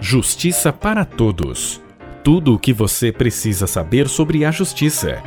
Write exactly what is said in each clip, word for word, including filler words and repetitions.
Justiça para Todos. Tudo o que você precisa saber sobre a justiça.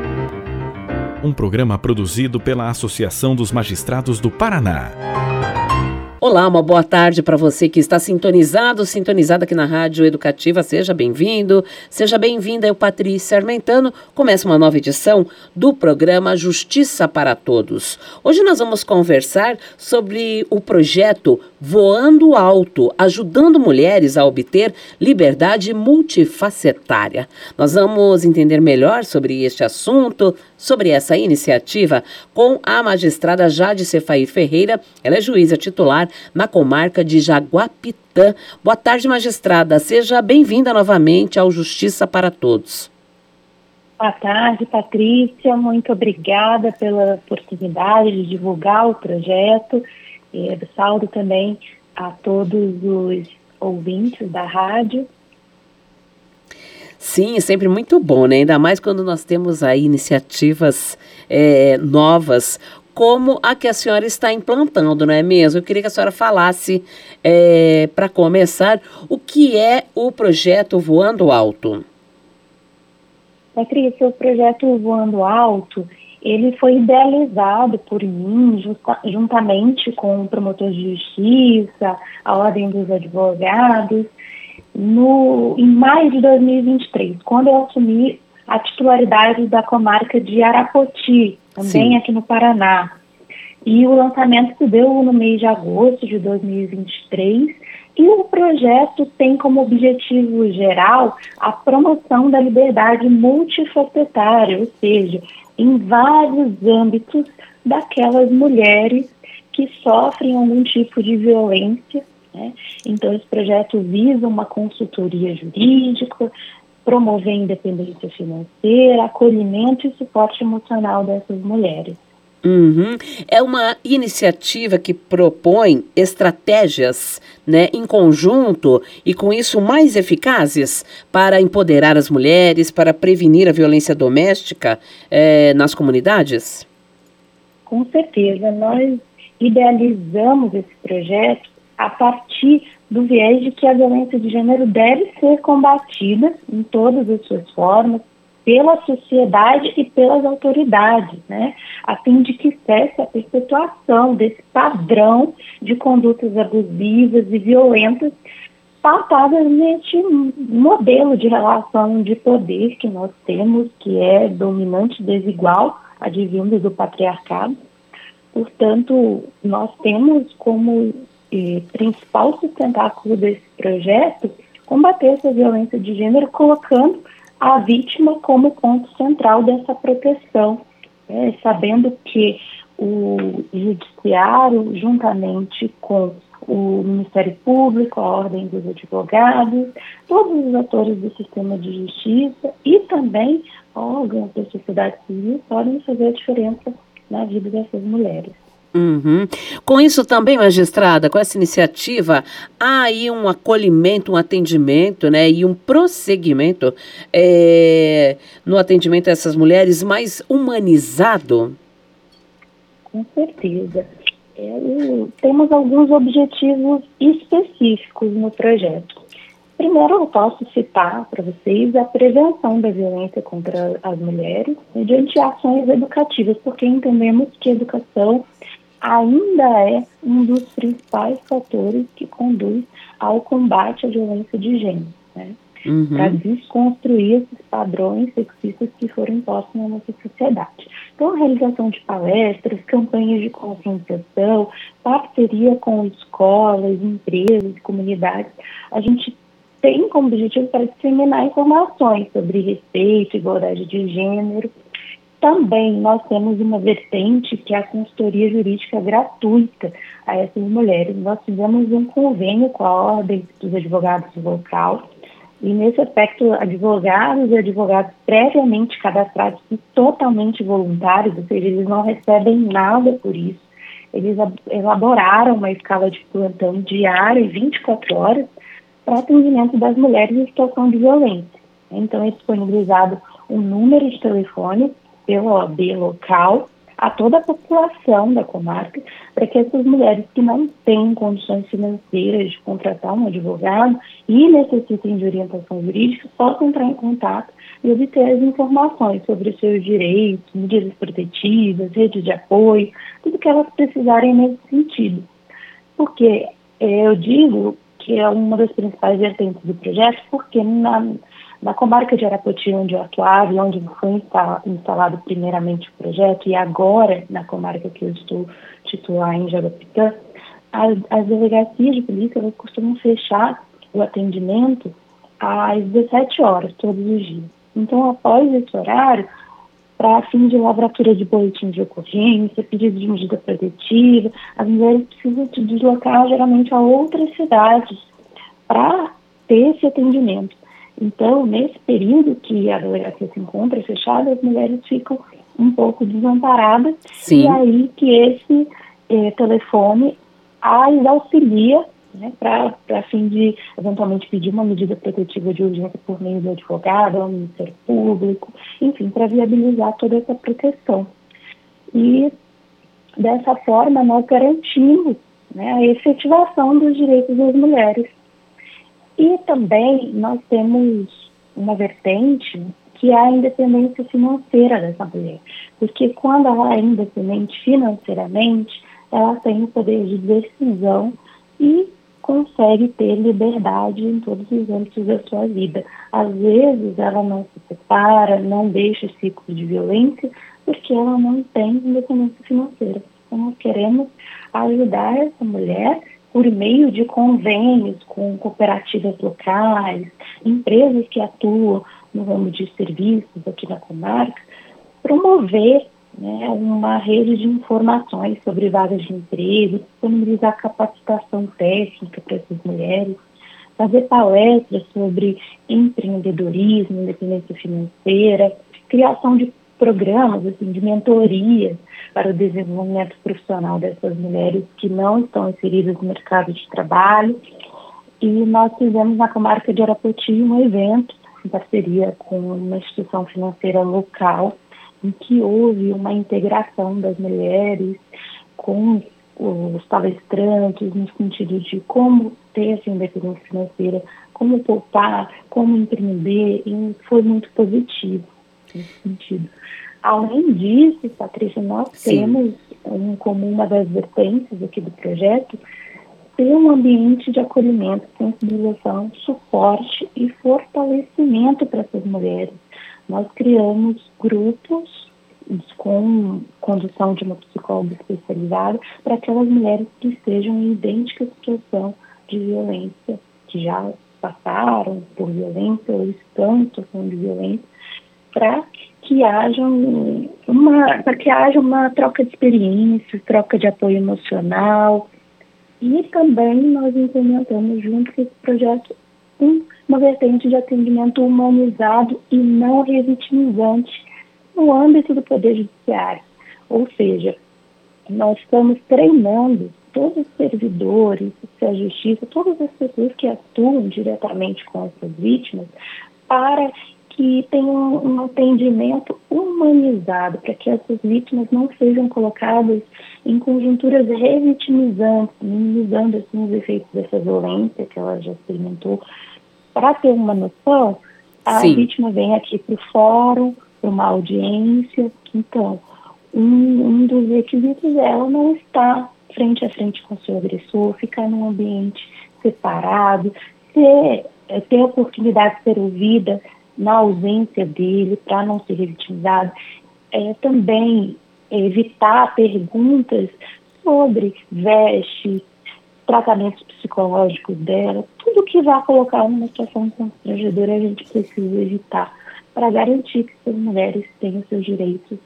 Um programa produzido pela Associação dos Magistrados do Paraná. Olá, uma boa tarde para você que está sintonizado, sintonizada aqui na Rádio Educativa. Seja bem-vindo, seja bem-vinda. Eu, Patrícia Armentano, começa uma nova edição do programa Justiça para Todos. Hoje nós vamos conversar sobre o projeto Voando Alto, ajudando mulheres a obter liberdade multifacetária. Nós vamos entender melhor sobre este assunto, sobre essa iniciativa, com a magistrada Jade Cefaí Ferreira. Ela é juíza titular na comarca de Jaguapitã. Boa tarde, magistrada. Seja bem-vinda novamente ao Justiça para Todos. Boa tarde, Patrícia. Muito obrigada pela oportunidade de divulgar o projeto. E saúdo também a todos os ouvintes da rádio. Sim, é sempre muito bom, né? Ainda mais quando nós temos aí iniciativas é, novas, como a que a senhora está implantando, não é mesmo? Eu queria que a senhora falasse, é, para começar, o que é o projeto Voando Alto. Patrícia, o projeto Voando Alto, ele foi idealizado por mim, justa, juntamente com o promotor de justiça, a Ordem dos Advogados, no, em maio de dois mil e vinte e três, quando eu assumi a titularidade da comarca de Arapoti, também Sim. aqui no Paraná. E o lançamento se deu no mês de agosto de dois mil e vinte e três, e o projeto tem como objetivo geral a promoção da liberdade multifacetária, ou seja, em vários âmbitos daquelas mulheres que sofrem algum tipo de violência, né? Então, esse projeto visa uma consultoria jurídica, promover independência financeira, acolhimento e suporte emocional dessas mulheres. Uhum. É uma iniciativa que propõe estratégias, né, em conjunto e com isso mais eficazes para empoderar as mulheres, para prevenir a violência doméstica eh, nas comunidades? Com certeza, nós idealizamos esse projeto a partir do viés de que a violência de gênero deve ser combatida em todas as suas formas, pela sociedade e pelas autoridades, né, a fim de que cesse a perpetuação desse padrão de condutas abusivas e violentas pautadas neste modelo de relação de poder que nós temos, que é dominante e desigual, advindo do patriarcado. Portanto, nós temos como eh, principal sustentáculo desse projeto combater essa violência de gênero, colocando a vítima como ponto central dessa proteção, é, sabendo que o judiciário, juntamente com o Ministério Público, a Ordem dos Advogados, todos os atores do sistema de justiça e também órgãos da sociedade civil podem fazer a diferença na vida dessas mulheres. Uhum. Com isso também, magistrada, com essa iniciativa, há aí um acolhimento, um atendimento, né, e um prosseguimento é, no atendimento a essas mulheres mais humanizado? Com certeza. É, temos alguns objetivos específicos no projeto. Primeiro, eu posso citar para vocês a prevenção da violência contra as mulheres mediante ações educativas, porque entendemos que a educação ainda é um dos principais fatores que conduz ao combate à violência de gênero, né? Uhum. Para desconstruir esses padrões sexistas que foram impostos na nossa sociedade. Então, a realização de palestras, campanhas de conscientização, parceria com escolas, empresas, comunidades, a gente tem como objetivo para disseminar informações sobre respeito, igualdade de gênero. Também nós temos uma vertente que é a consultoria jurídica gratuita a essas mulheres. Nós fizemos um convênio com a Ordem dos Advogados local e, nesse aspecto, advogados e advogados previamente cadastrados e totalmente voluntários, ou seja, eles não recebem nada por isso. Eles elaboraram uma escala de plantão diária, vinte e quatro horas, para atendimento das mulheres em situação de violência. Então, é disponibilizado um número de telefone pela O A B local, a toda a população da comarca, para que essas mulheres que não têm condições financeiras de contratar um advogado e necessitem de orientação jurídica, possam entrar em contato e obter as informações sobre os seus direitos, medidas protetivas, redes de apoio, tudo que elas precisarem nesse sentido. Porque eh, eu digo que é uma das principais vertentes do projeto, porque na, na comarca de Arapoti, onde eu atuava e onde foi instalado primeiramente o projeto, e agora na comarca que eu estou titular em Jaguapitã, as, as delegacias de polícia elas costumam fechar o atendimento às dezessete horas, todos os dias. Então, após esse horário, para fim de lavratura de boletim de ocorrência, pedido de medida protetiva, as mulheres precisam se deslocar geralmente a outras cidades para ter esse atendimento. Então, nesse período que a delegacia se encontra fechada, as mulheres ficam um pouco desamparadas. Sim. E aí que esse eh, telefone as auxilia, né, para fim de eventualmente pedir uma medida protetiva de urgência por meio do advogado, ao Ministério Público, enfim, para viabilizar toda essa proteção. E dessa forma nós garantimos, né, a efetivação dos direitos das mulheres. E também nós temos uma vertente que é a independência financeira dessa mulher, porque quando ela é independente financeiramente, ela tem o poder de decisão e consegue ter liberdade em todos os âmbitos da sua vida. Às vezes ela não se separa, não deixa ciclo de violência, porque ela não tem independência financeira. Então nós queremos ajudar essa mulher por meio de convênios com cooperativas locais, empresas que atuam no ramo de serviços aqui na comarca, promover, né, uma rede de informações sobre vagas de emprego, disponibilizar capacitação técnica para essas mulheres, fazer palestras sobre empreendedorismo, independência financeira, criação de programas assim, de mentoria para o desenvolvimento profissional dessas mulheres que não estão inseridas no mercado de trabalho. E nós fizemos na comarca de Arapoti um evento em parceria com uma instituição financeira local, em que houve uma integração das mulheres com os palestrantes no sentido de como ter essa independência financeira, como poupar, como empreender, e foi muito positivo nesse sentido. Além disso, Patrícia, nós Sim. temos um, como uma das vertentes aqui do projeto, ter um ambiente de acolhimento, sensibilização, suporte e fortalecimento para essas mulheres. Nós criamos grupos com condução de uma psicóloga especializada para aquelas mulheres que estejam em idêntica situação de violência, que já passaram por violência ou estão em situação de violência, para que haja uma, para que haja uma troca de experiências, troca de apoio emocional. E também nós implementamos junto com esse projeto um, uma vertente de atendimento humanizado e não revitimizante no âmbito do Poder Judiciário. Ou seja, nós estamos treinando todos os servidores da Justiça, todas as pessoas que atuam diretamente com essas vítimas, para que tenham um atendimento humanizado, para que essas vítimas não sejam colocadas em conjunturas revitimizantes, minimizando assim, os efeitos dessa violência que ela já experimentou. Para ter uma noção, a Sim. vítima vem aqui para o fórum, para uma audiência. Então, um, um dos requisitos é ela não estar frente a frente com o seu agressor, ficar num ambiente separado, ter, ter a oportunidade de ser ouvida na ausência dele, para não ser revitimizado. É, também evitar perguntas sobre veste, tratamentos psicológicos dela, tudo que vai colocar numa situação constrangedora a gente precisa evitar, para garantir que as mulheres tenham seus direitos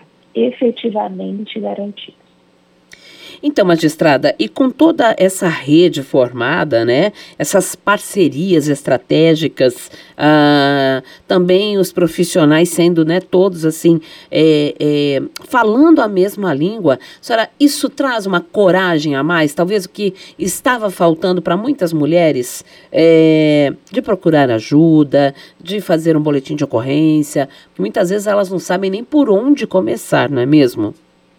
efetivamente garantidos. Então, magistrada, e com toda essa rede formada, né, essas parcerias estratégicas, ah, também os profissionais sendo, né, todos assim, é, é, falando a mesma língua, senhora, isso traz uma coragem a mais, talvez o que estava faltando para muitas mulheres, é, de procurar ajuda, de fazer um boletim de ocorrência, porque muitas vezes elas não sabem nem por onde começar, não é mesmo?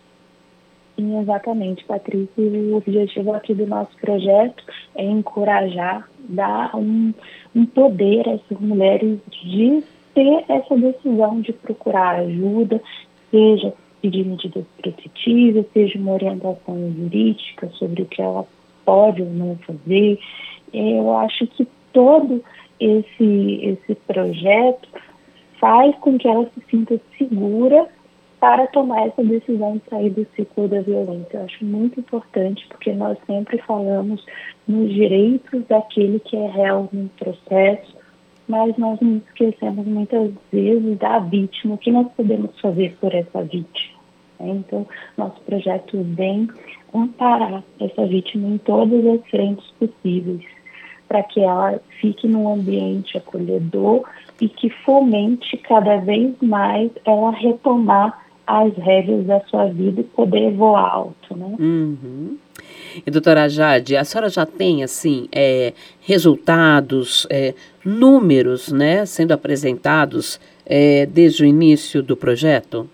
Sim, exatamente, Patrícia. O objetivo aqui do nosso projeto é encorajar, dar um, um poder a essas mulheres de ter essa decisão de procurar ajuda, seja pedir medidas protetivas, seja uma orientação jurídica sobre o que ela pode ou não fazer. Eu acho que todo esse, esse projeto faz com que ela se sinta segura para tomar essa decisão de sair do ciclo da violência. Eu acho muito importante, porque nós sempre falamos nos direitos daquele que é réu no processo, mas nós nos esquecemos muitas vezes da vítima, o que nós podemos fazer por essa vítima. Então, nosso projeto vem amparar essa vítima em todas as frentes possíveis, para que ela fique num ambiente acolhedor e que fomente cada vez mais ela retomar as rédeas da sua vida e poder voar alto, né? Uhum. E doutora Jade, a senhora já tem, assim, é, resultados, é, números, né, sendo apresentados é, desde o início do projeto?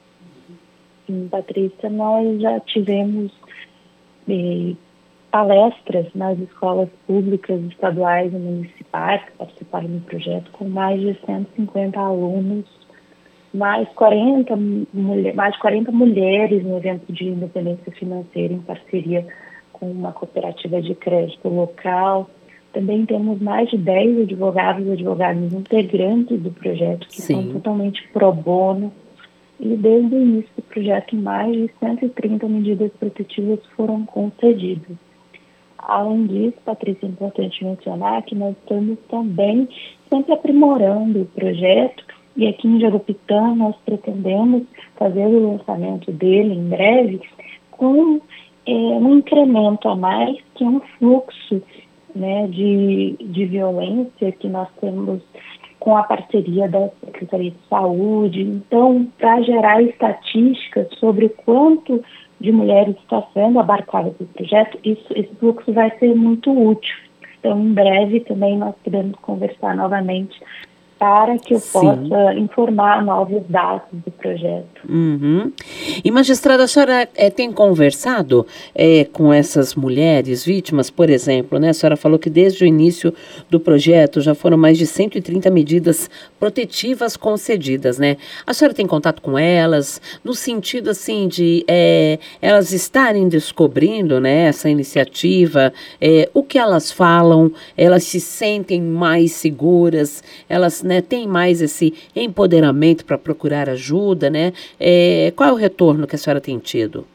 Sim, Patrícia, nós já tivemos eh, palestras nas escolas públicas, estaduais e municipais que participaram do projeto, com mais de cento e cinquenta alunos, mais, quarenta, mulher, mais de quarenta mulheres no evento de independência financeira em parceria com uma cooperativa de crédito local. Também temos mais de dez advogados e advogadas integrantes do projeto que Sim. são totalmente pro bono. E desde o início do projeto, mais de cento e trinta medidas protetivas foram concedidas. Além disso, Patrícia, é importante mencionar que nós estamos também sempre aprimorando o projeto, e aqui em Jaguapitã nós pretendemos fazer o lançamento dele em breve com é, um incremento a mais, que é um fluxo, né, de, de violência que nós temos com a parceria da Secretaria de Saúde. Então, para gerar estatísticas sobre o quanto de mulheres está sendo abarcada pelo projeto, isso, esse fluxo vai ser muito útil. Então, em breve também nós podemos conversar novamente para que eu Sim. possa informar novos dados do projeto. Uhum. E, magistrada, a senhora é, tem conversado é, com essas mulheres vítimas, por exemplo, né? A senhora falou que desde o início do projeto já foram mais de cento e trinta medidas protetivas concedidas, né? A senhora tem contato com elas, no sentido, assim, de é, elas estarem descobrindo, né, essa iniciativa, é, o que elas falam, elas se sentem mais seguras, elas, né, têm mais esse empoderamento para procurar ajuda, né? É, qual é o retorno que a senhora tem tido?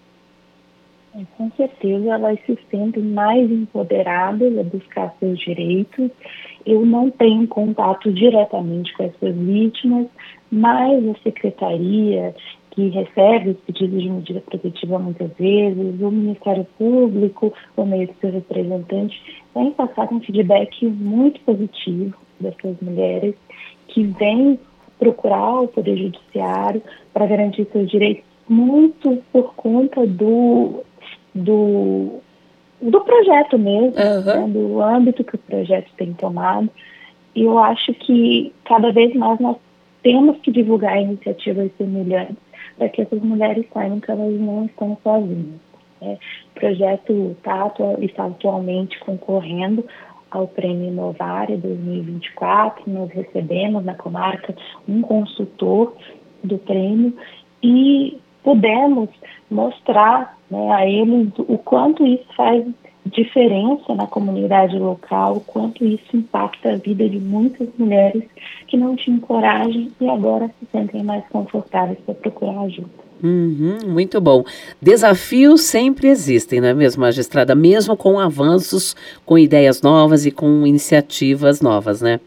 Com certeza, elas se sentem mais empoderadas a buscar seus direitos. Eu não tenho contato diretamente com essas vítimas, mas a secretaria, que recebe os pedidos de medida protetiva muitas vezes, o Ministério Público, por meio do seu representante, tem passado um feedback muito positivo dessas mulheres que vêm procurar o Poder Judiciário para garantir seus direitos, muito por conta do, do, do projeto mesmo, Uhum. né, do âmbito que o projeto tem tomado. E eu acho que cada vez mais nós temos que divulgar iniciativas semelhantes para que essas mulheres saibam que elas não estão sozinhas. Né? O projeto tá, está atualmente concorrendo ao Prêmio Inovária dois mil e vinte e quatro, nós recebemos na comarca um consultor do prêmio e pudemos mostrar, né, a eles o quanto isso faz diferença na comunidade local, o quanto isso impacta a vida de muitas mulheres que não tinham coragem e agora se sentem mais confortáveis para procurar ajuda. Uhum, muito bom. Desafios sempre existem, não é mesmo, magistrada? Mesmo com avanços, com ideias novas e com iniciativas novas, né?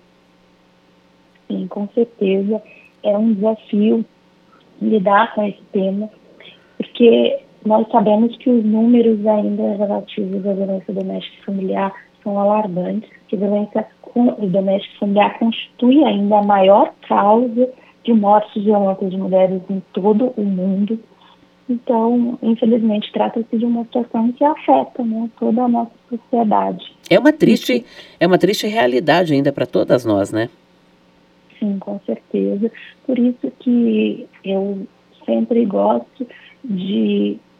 Sim, com certeza. É um desafio lidar com esse tema, porque nós sabemos que os números ainda relativos à violência doméstica e familiar são alarmantes, que a violência doméstica e familiar constitui ainda a maior causa de mortes violentas de mulheres em todo o mundo. Então, infelizmente, trata-se de uma situação que afeta, né, toda a nossa sociedade. É uma triste, é uma triste realidade ainda para todas nós, né? Sim, com certeza. Por isso que eu sempre gosto de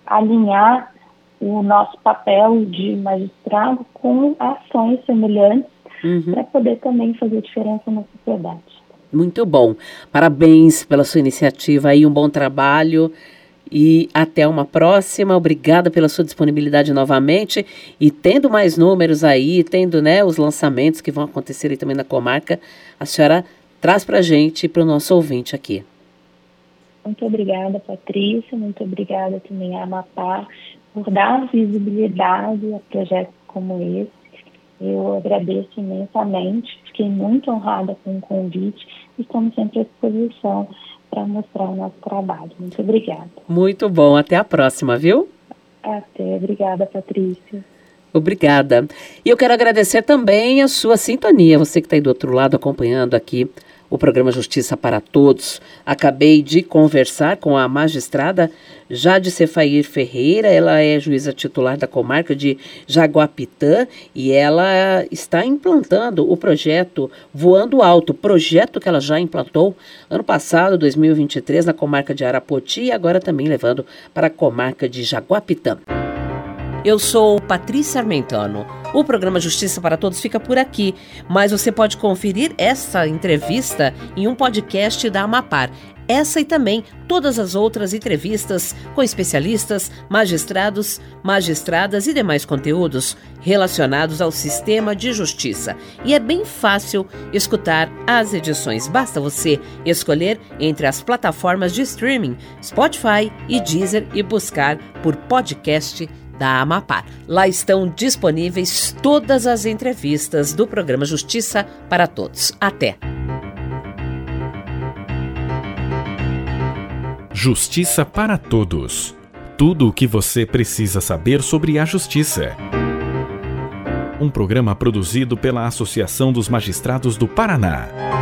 alinhar o nosso papel de magistrado com ações semelhantes, uhum, para poder também fazer diferença na sociedade. Muito bom. Parabéns pela sua iniciativa aí, um bom trabalho e até uma próxima. Obrigada pela sua disponibilidade novamente e tendo mais números aí, tendo, né, os lançamentos que vão acontecer aí também na comarca, a senhora traz para a gente e para o nosso ouvinte aqui. Muito obrigada, Patrícia, muito obrigada também à Amapá por dar visibilidade a projetos como esse. Eu agradeço imensamente, fiquei muito honrada com o convite e estamos sempre à disposição para mostrar o nosso trabalho. Muito obrigada. Muito bom, até a próxima, viu? Até, obrigada, Patrícia. Obrigada. E eu quero agradecer também a sua sintonia, você que está aí do outro lado acompanhando aqui o programa Justiça para Todos. Acabei de conversar com a magistrada Jade Cefair Ferreira, ela é juíza titular da comarca de Jaguapitã e ela está implantando o projeto Voando Alto, projeto que ela já implantou ano passado, dois mil e vinte e três, na comarca de Arapoti e agora também levando para a comarca de Jaguapitã. Eu sou Patrícia Armentano. O programa Justiça para Todos fica por aqui, mas você pode conferir essa entrevista em um podcast da Amapar. Essa e também todas as outras entrevistas com especialistas, magistrados, magistradas e demais conteúdos relacionados ao sistema de justiça. E é bem fácil escutar as edições. Basta você escolher entre as plataformas de streaming, Spotify e Deezer e buscar por podcast da Amapar. Lá estão disponíveis todas as entrevistas do programa Justiça para Todos. Até! Justiça para Todos. Tudo o que você precisa saber sobre a justiça. Um programa produzido pela Associação dos Magistrados do Paraná.